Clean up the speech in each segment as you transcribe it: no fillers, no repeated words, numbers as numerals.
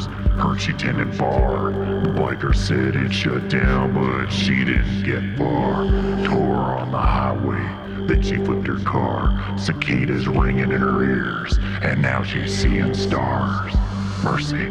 years. Heard she tended bar. The biker said it shut down, but she didn't get far. Tore on the highway, then she flipped her car. Cicadas ringing in her ears, and now she's seeing stars. Mercy.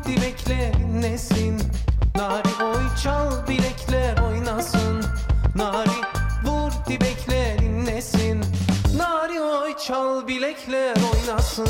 dibekler inlesin. Nari oy çal bilekler oynasın. Nari vur dibekler inlesin. Nari oy çal bilekler oynasın.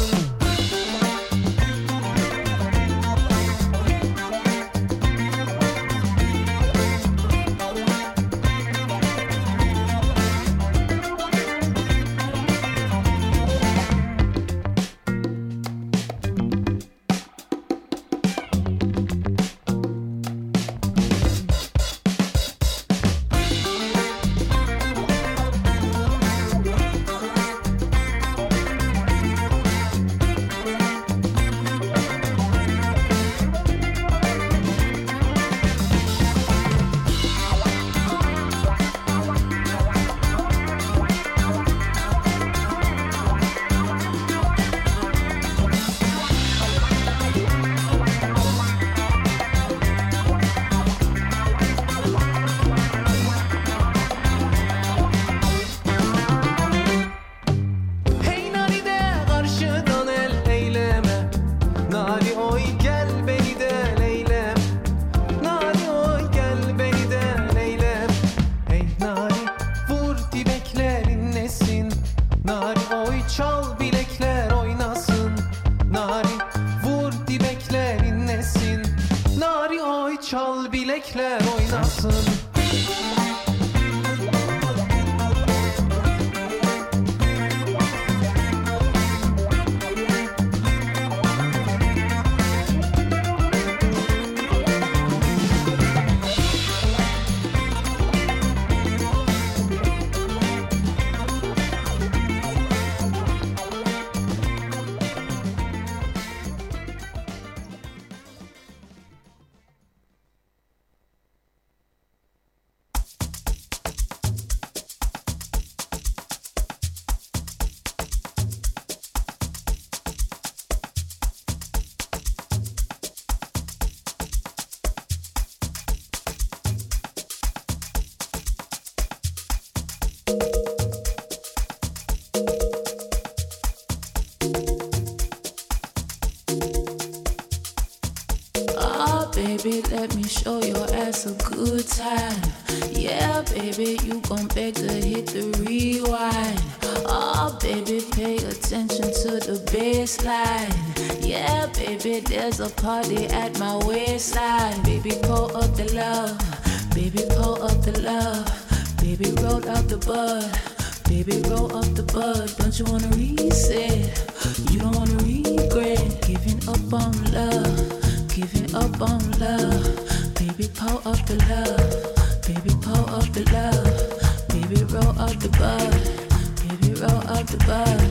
Baby, let me show your ass a good time. Yeah, baby, you gon' beg to hit the rewind. Oh, baby, pay attention to the baseline. Yeah, baby, there's a party at my waistline. Baby, pull up the love. Baby, pull up the love. Baby, roll up the bud. Baby, roll up the bud. Don't you wanna reset? You don't wanna regret giving up on love. Giving up on love. Baby, pull up the love. Baby, pull up the love. Baby, roll up the bud. Baby, roll up the bud.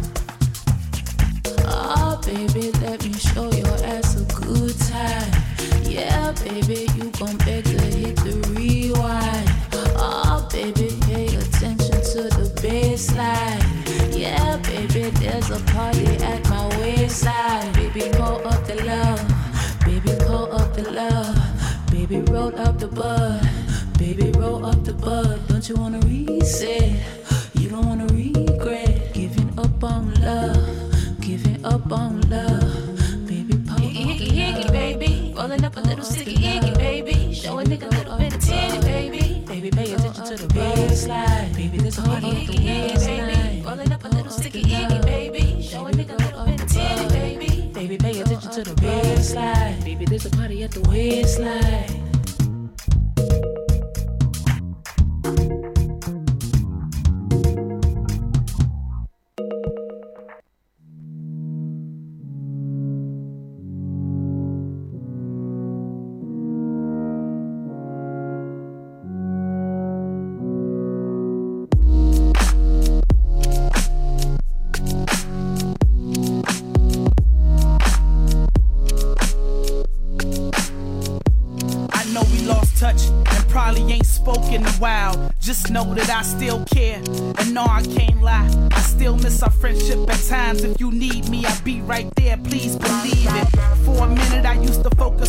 Oh, baby, let me show your ass a good time. Yeah, baby, you gon' beg to hit the rewind. Oh, baby, pay attention to the baseline. Yeah, baby, there's a party at my waistline. Baby, pull up the love. Baby, pull up the love. Baby, roll up the bud. Baby, roll up the bud. Don't you wanna reset? You don't wanna regret giving up on love. Giving up on love. Baby, pull up the love. Baby, rolling up a little sticky icky, baby. Show a nigga a little bit of titty, baby. Baby, pay attention to the baseline. Baby, there's a party at the waistline. Rolling up a little sticky icky, baby. Show a nigga a little bit of titty, baby. Baby, pay attention to the baseline. Baby, there's a party at the waistline. Just know that I still care, and no, I can't lie. I still miss our friendship at times. If you need me, I'll be right there, please believe it. For a minute, I used to focus on the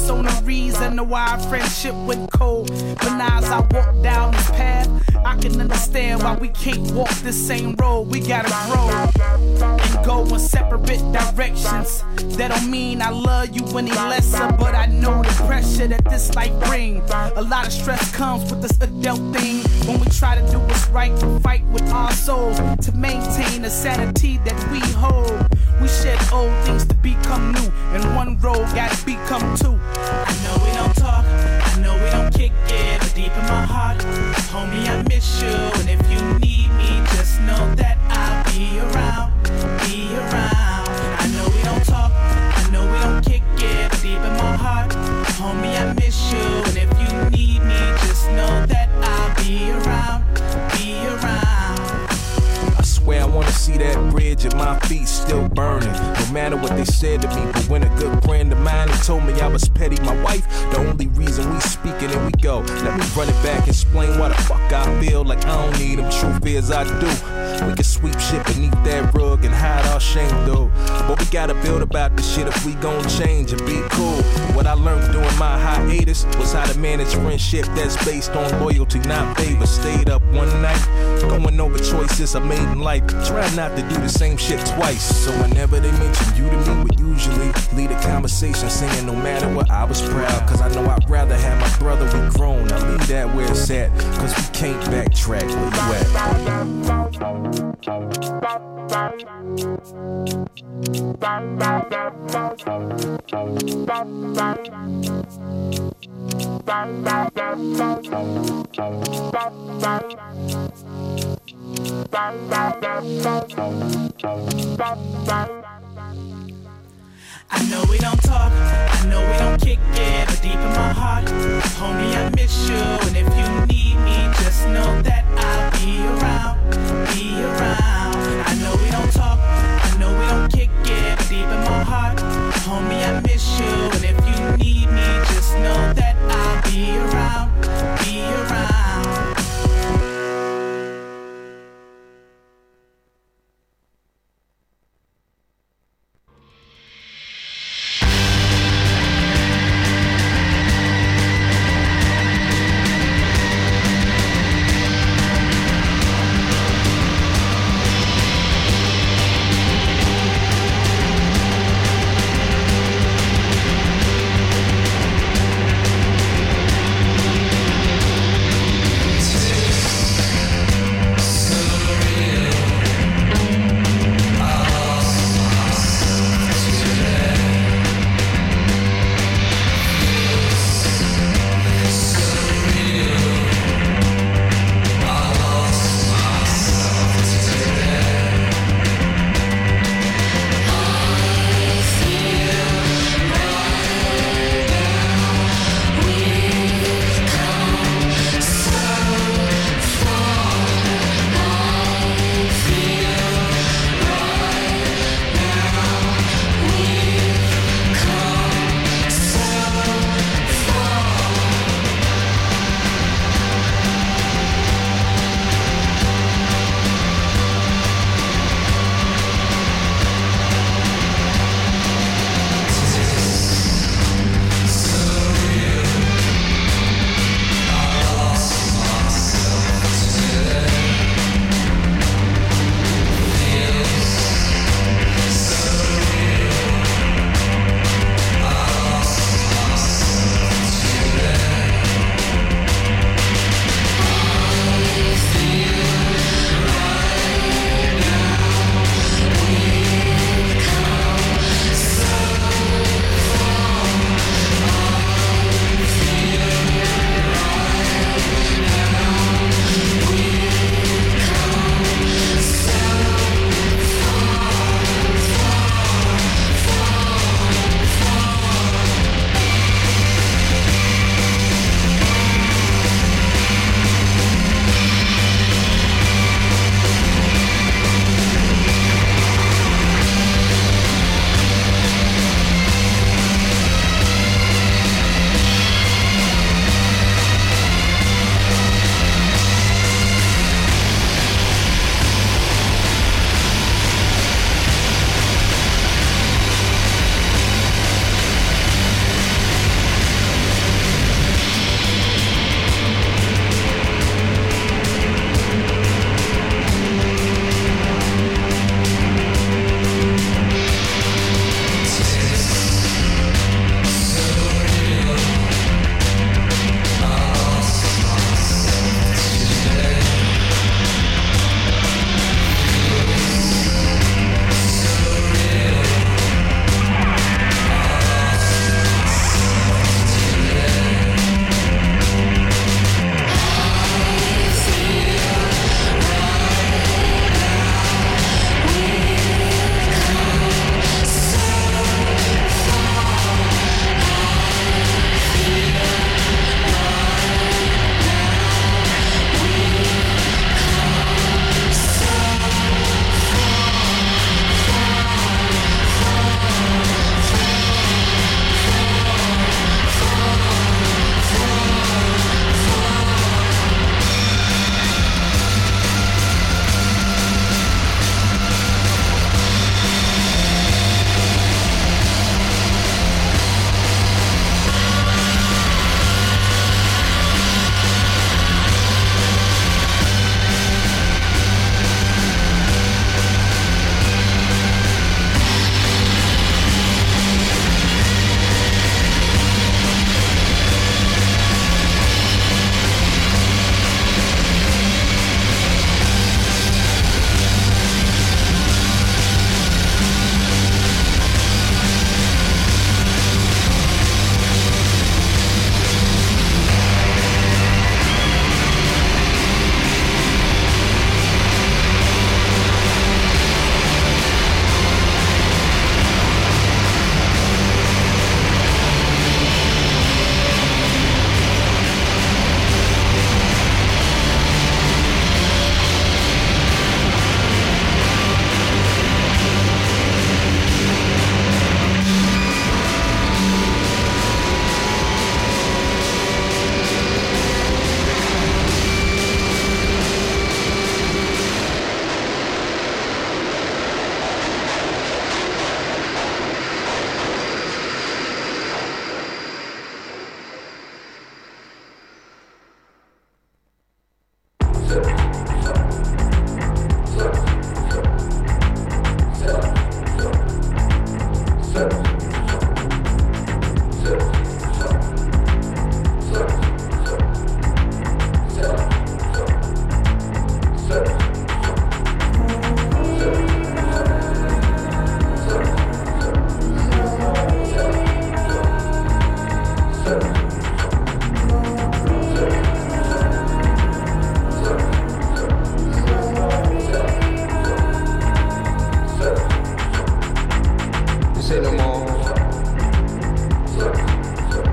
reason why our friendship went cold. But now as I walk down this path, I can understand why we can't walk the same road. We gotta grow and go in separate directions. That don't mean I love you any lesser, but I know the pressure that this life bring. A lot of stress comes with this adult thing. When we try to do what's right, we fight with our souls to maintain the sanity that we hold. We shed old things to become new, and one road gotta become two. I know we don't talk, I know we don't kick it, but deep in my heart, homie, I miss you. And if you need me, just know that I'll be around, be around. I know we don't talk, I know we don't kick it, but deep in my heart, homie, I miss you. And if you need me, just know that I'll be around, be around. I swear I wanna see that bridge at my feet still burning. No matter what they said to me, but when a good friend of mine who told me I was petty, my wife, the only reason we speaking and we go. Let me run it back, explain why the fuck I feel like I don't need them. Truth is I do. We can sweep shit beneath that rug and hide our shame though. But we gotta build about this shit if we gon' change and be cool. What I learned during my hiatus was how to manage friendship that's based on loyalty, not favor. Stayed up one night, going over choices I made in life. Try not to do the same shit twice. So whenever they mention you to me, we usually lead a conversation saying no matter what, I was proud. Cause I know I'd rather have my brother we grown. I leave that where it's at, cause we can't backtrack. Where you at? I know we don't talk, I know we don't kick it, but deep in my heart, homie, I miss you. And if you need me, just know that I'll be around, be around. I know we don't talk, I know we don't kick it, but deep in my heart, homie, I miss you. And if you need me, just know that I'll be around, be around.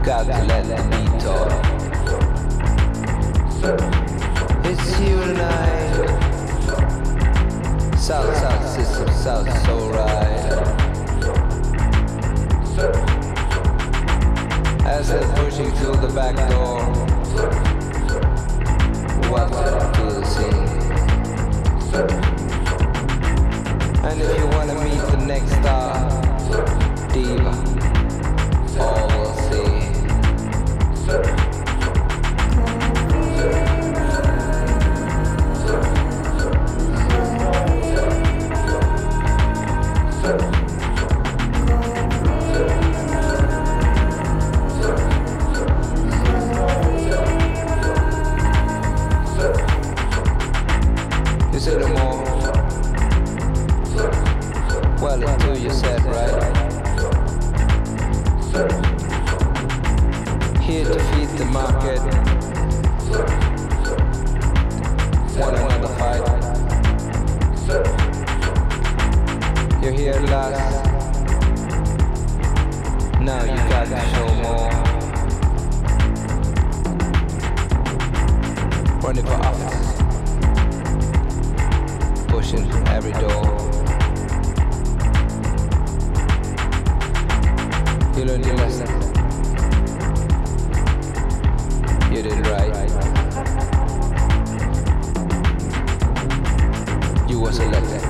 got to let the beat talk. It's you tonight. South system, South soul ride. As they're pushing through the back door, welcome to the scene. And if you want to meet the next star, diva, all will see. You said no more. Well, it's two you said, right? Here to feed the market. One another fight. You're here at last. Now you got to show more. Running for office. Pushing every door. You learned your lesson. You did right. You were selected.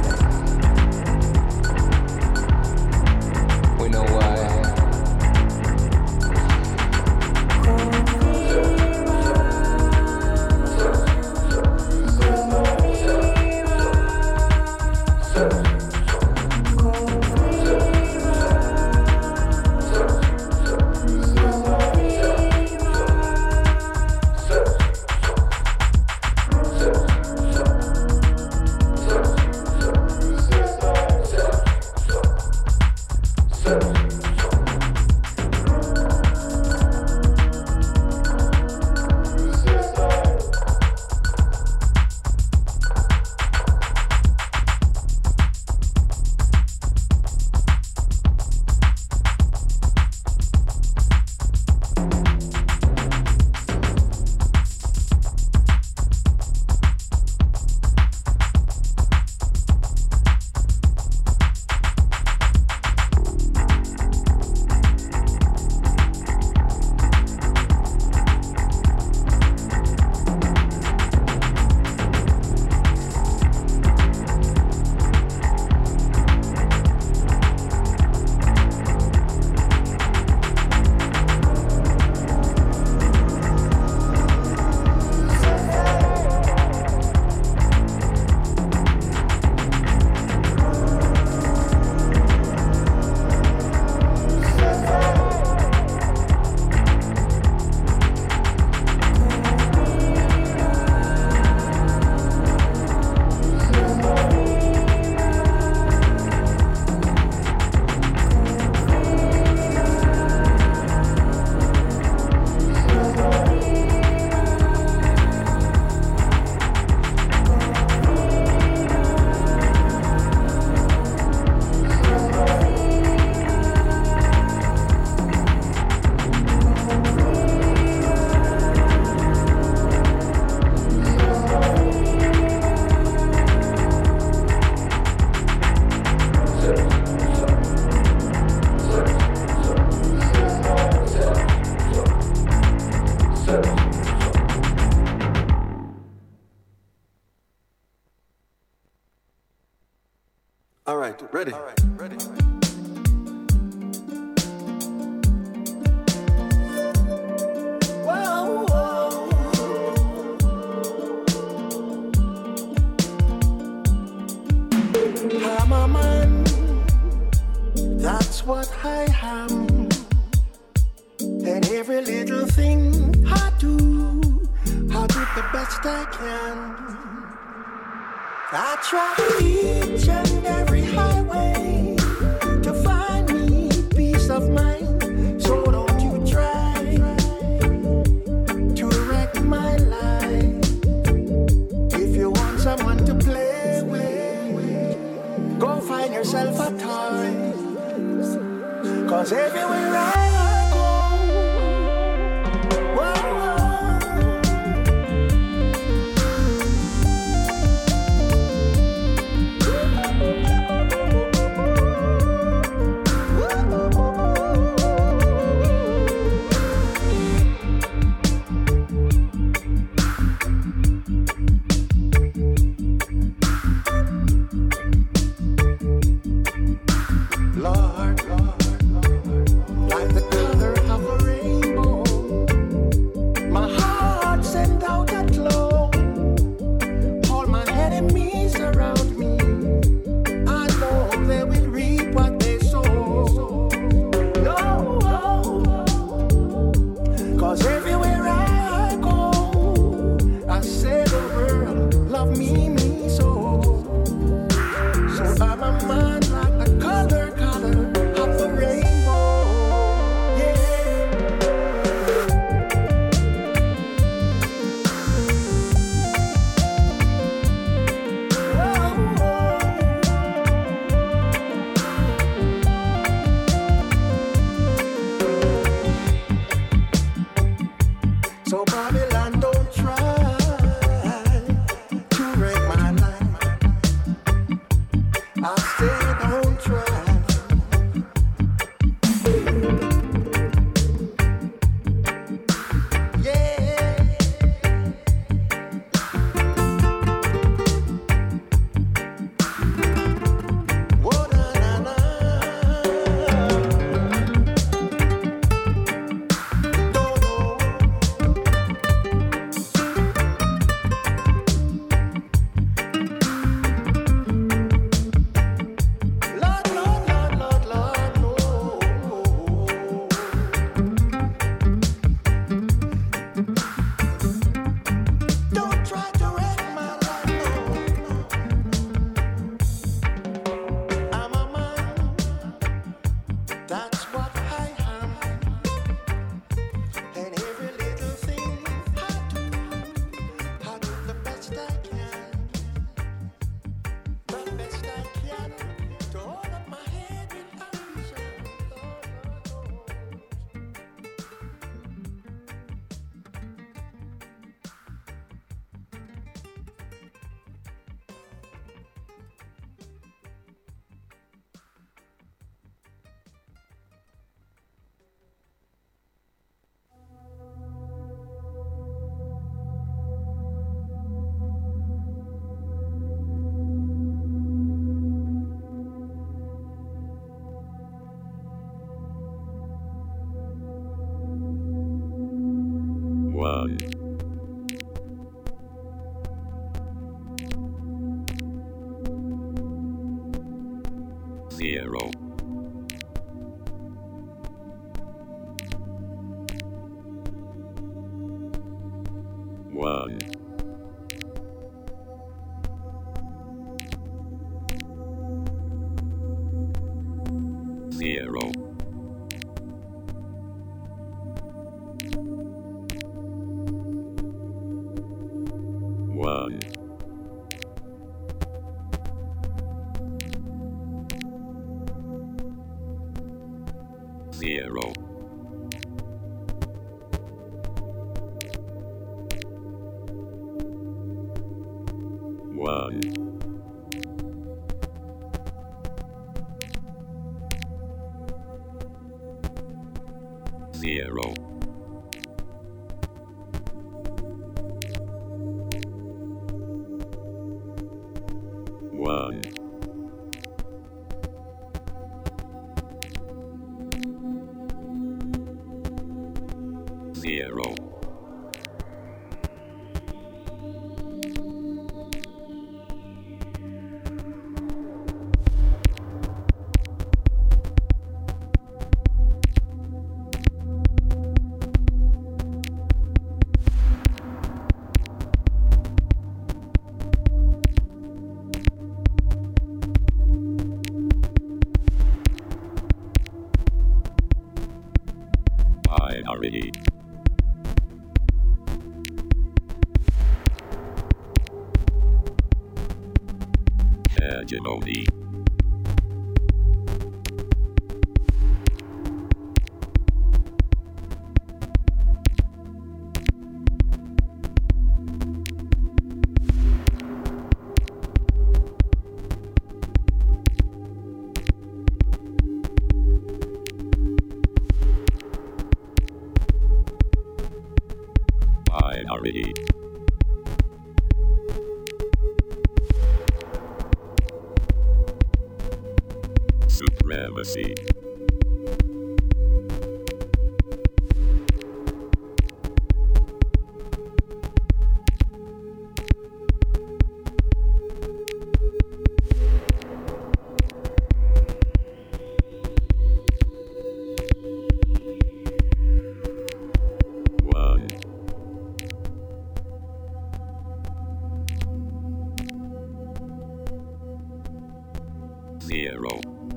We know why. All right, ready. Whoa, whoa. I'm a man, that's what I am. And every little thing I do the best I can. I try each and every highway to find me peace of mind. So don't you try to wreck my life. If you want someone to play with, go find yourself a toy. 'Cause everywhere I go, So Babylon, don't try to wreck my life. I say don't try. One. Zero. One. Zero. One. Zero. One. Zero. One. Zero. Minority. Hegemony. Minority. Supremacy. One. Zero.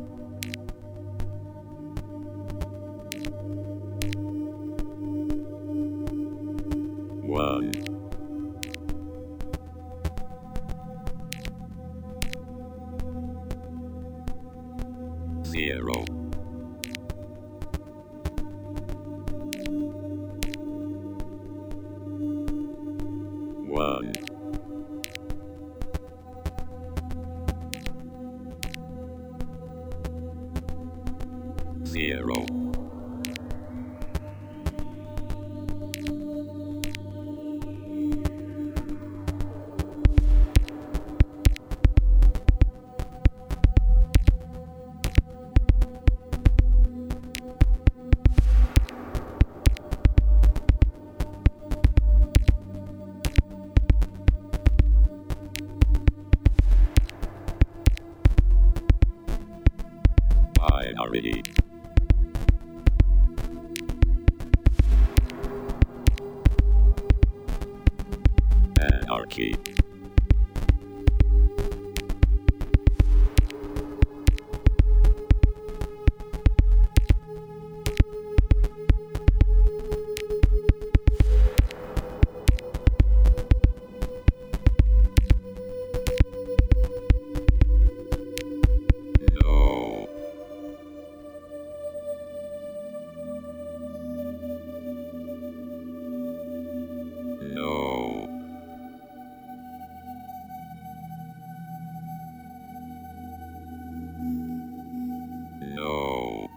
One. Zero. hero. Minority. Anarchy. No. No. No.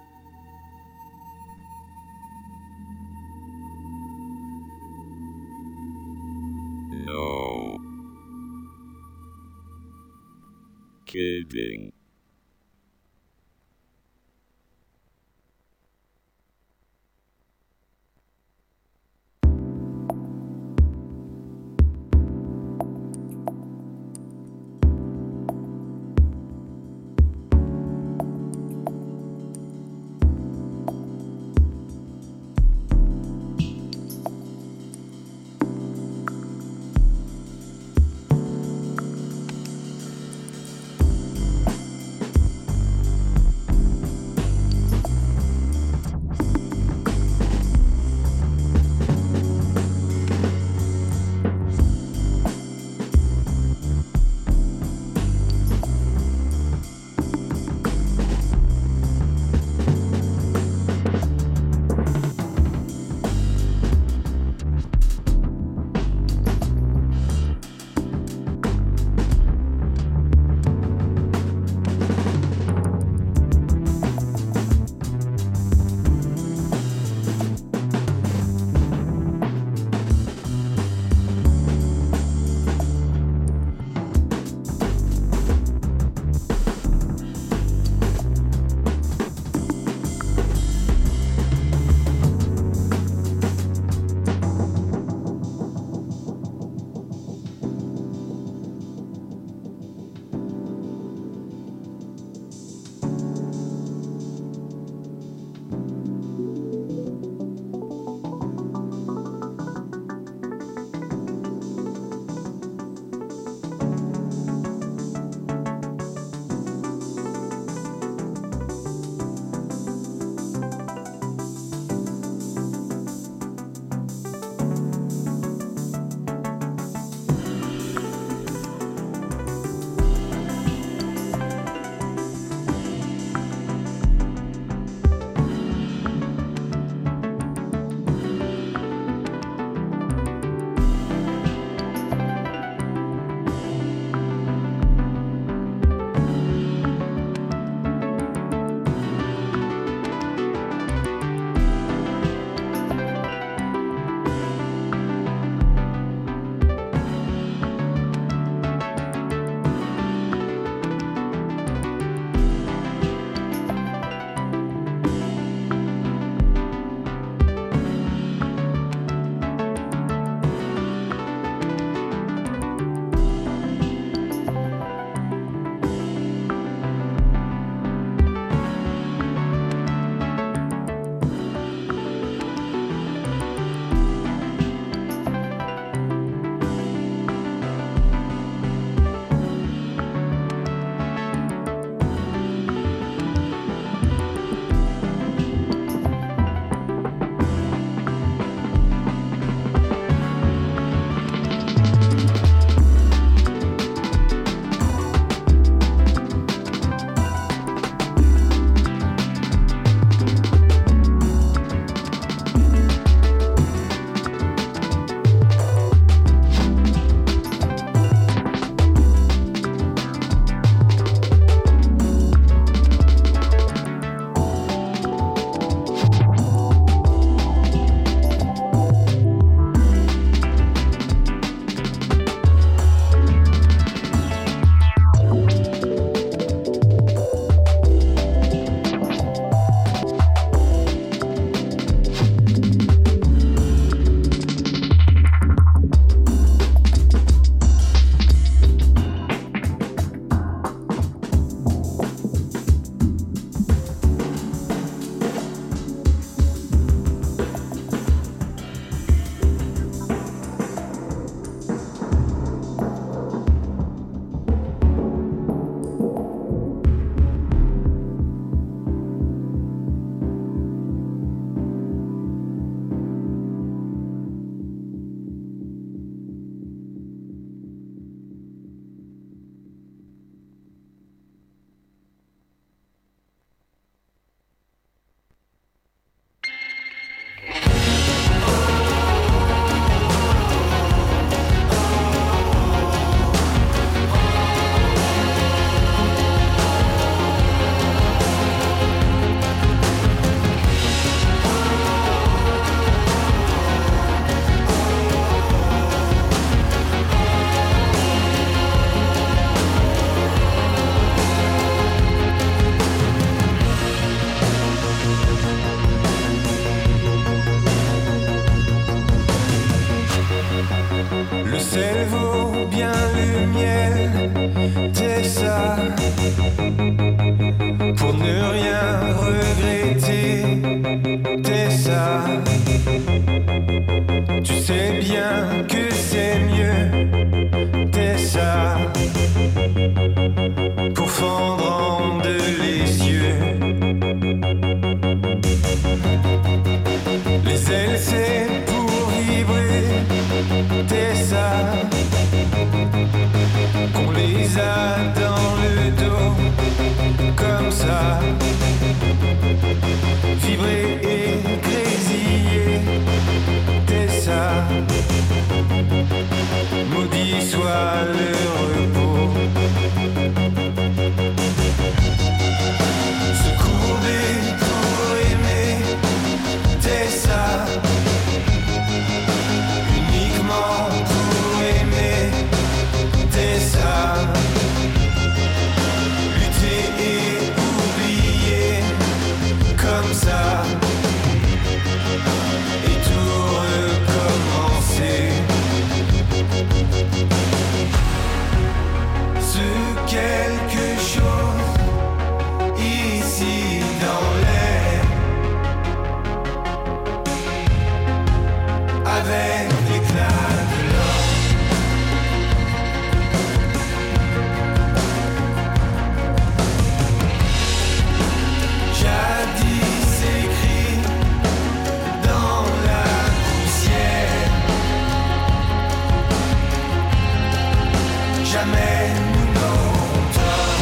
No. Kidding. Tessa, qu'on les a dans le dos, comme ça, vibrer et grésiller. Tessa, maudit soit le repos. Se courber pour aimer, Tessa, uniquement pour aimer, Tessa, lutter et oublier, comme ça, et tout recommencer. Ce quelque chose ici dans l'air, avec l'éclat de l'or. Jadis écrit dans la poussière, jamais nous n'aurons tort.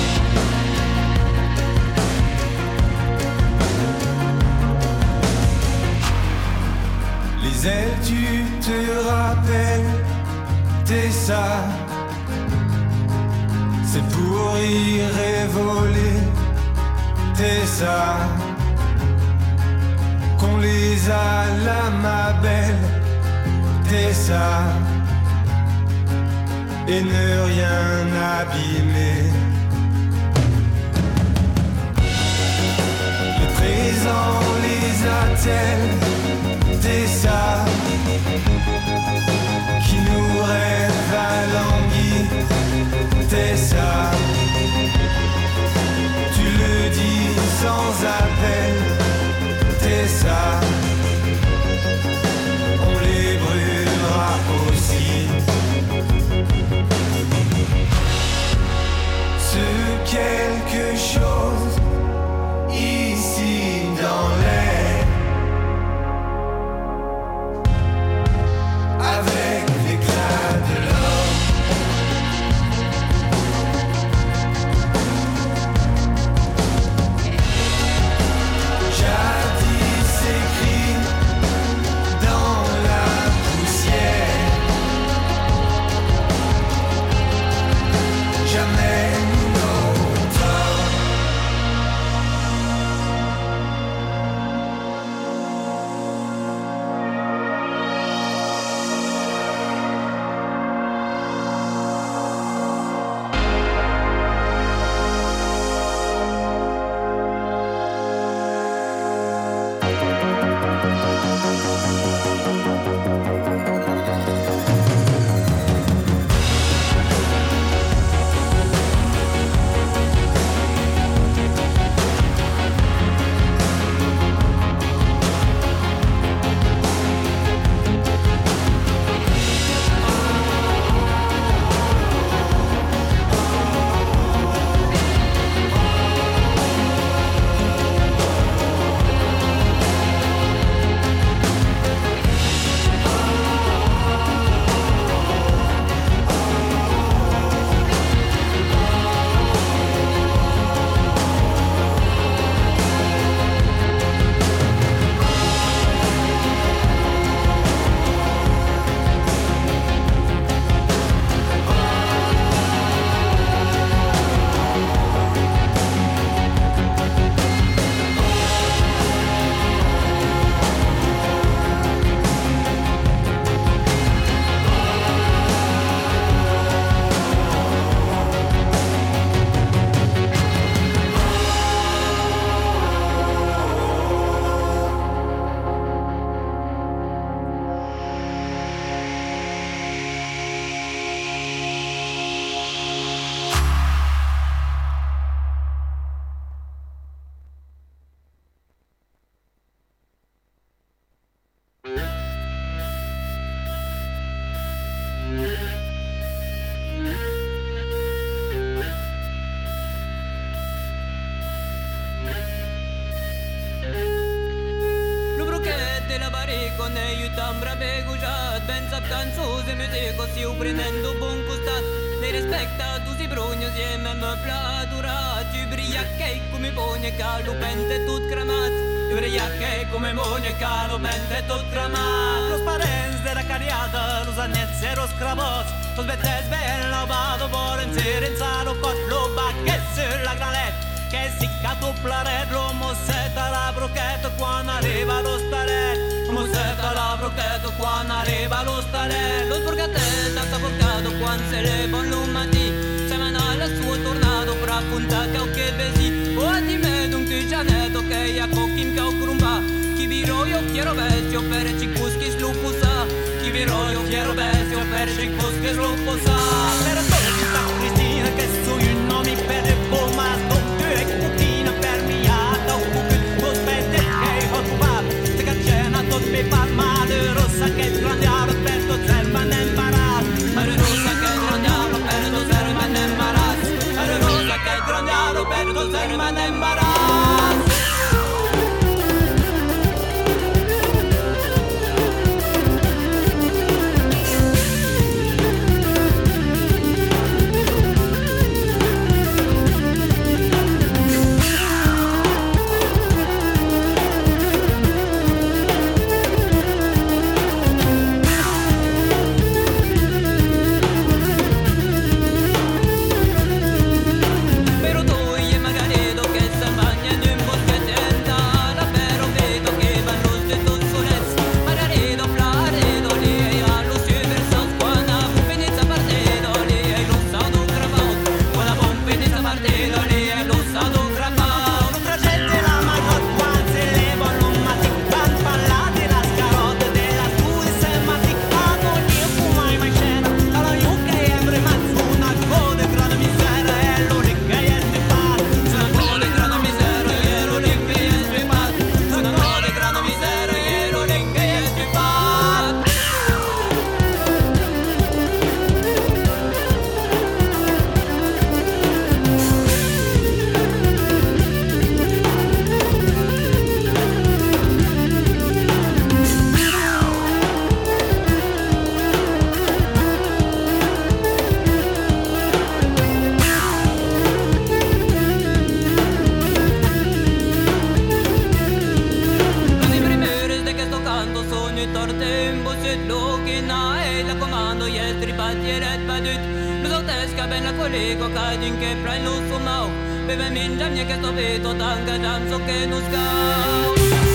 Les ailes, tu te rappelles, Tessa, c'est pour y révoler, Tessa, qu'on les a là, ma belle, Tessa, et ne rien abîmer. Le présent les attelle, Tessa, qui nous rêve alanguis, Tessa, tu le dis sans appel, Tessa, on les brûlera aussi. Ce quelque chose ici dans l'air, canzone mi dico si prendendo buon costato ne rispetta tu si brugno sieme me platura tu briacche come pone calo pente tut cramato briacche come pone calo pente tut cramato los parents della cariata los agnezzi e los scravos los bettes bella vado por in salo cot lo bacchesse la granette che si catuplare l'uomo seta la brochetta quando arriva lo staret l'uomo seta la brochetta quando arriva lo staret lo sborgatella sta portato quando se le bon lumati se manala suo tornato per appunta che besi o di me un tigianetto che ya cocchim cau crumba chi viro io quiero bestio per cicuschi slupusa chi viro io quiero bestio per cicuschi slupusa per tutta Cristina che su io non mi perde ma tot mi fa male, rossa che grandiamo per tot serva n'imbarazzo. Mare rossa che grandiamo per tot serva n'imbarazzo. Mare rossa che grandiamo per tot serva n'imbarazzo. Bebe minja mie che sto veto tanga jam so che non scao